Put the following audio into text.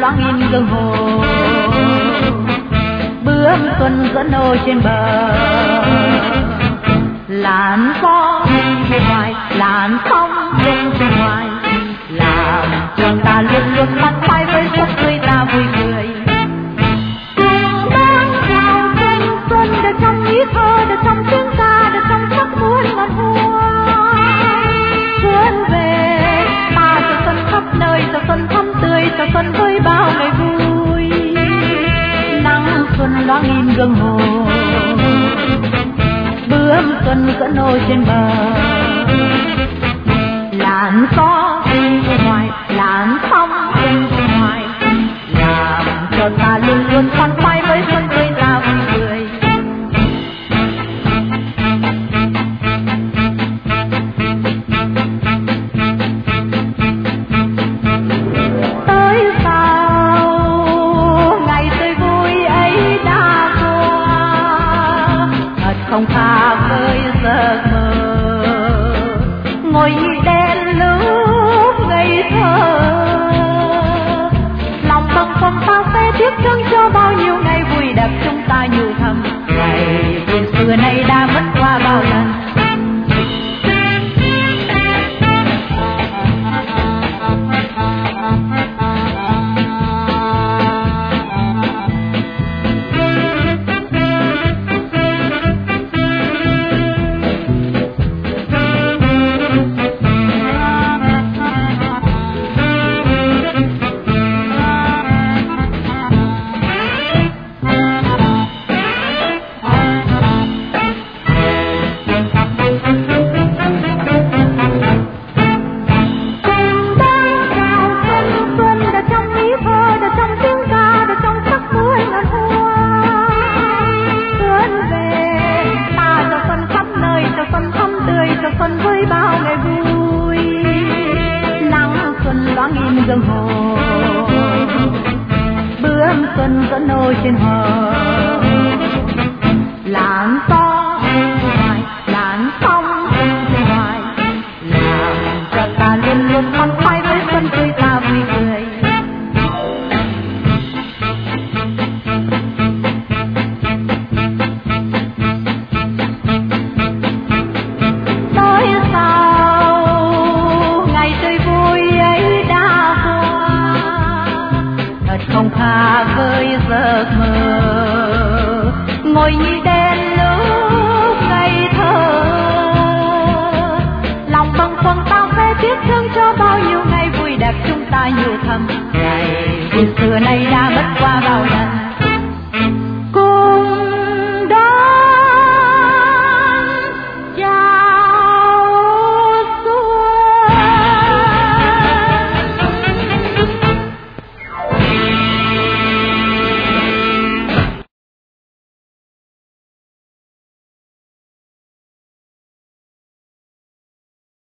loáng in gương hồ, bướm xuân dẫn ô trên bờ. Làn gió bên ngoài, làn sóng bên ngoài, làm cho ta luôn luôn bắt tay với sức người ta vui cười. Đang chào thanh xuân để trong ý thơ, để trong tiếng ca, để trong sắc muôn ngọn hoa. Xuân về ta cho xuân khắp nơi, cho xuân thắm tươi, cho xuân với bao ngày vui. Nắng xuân loáng in gương hồ, bướm xuân dẫn ô trên bờ. Làn gió bên ngoài, làn sóng bên ngoài, làm cho ta luôn luôn khoan khoái với xuân tươi ta vui cười. Tới sao ngày tươi vui ấy đã qua, thật không khác với giấc mơ. Ngồi đèn lúc ngây thơ, lòng bâng khuâng ta sẽ tiếc thương cho bao nhiêu ngày vui đẹp chúng ta nhiều thầm. Ngày vui xưa nay đã mất qua bao lần. Xuân với bao ngày vui, nắng xuân loáng in gương hồ, bướm xuân dẫn ô trên hồ. Làn gió bên ngoài, làn sóng bên ngoài, làm cho ta luôn luôn khoan khoái với xuân tươi ta vui cười. Không khác với giấc mơ, ngồi như đèn lúc ngây thơ, lòng bâng khuâng ta sẽ tiếc thương cho bao nhiêu ngày vui đẹp chúng ta nhiều thầm. Ngày vui xưa nay đã mất qua bao lần.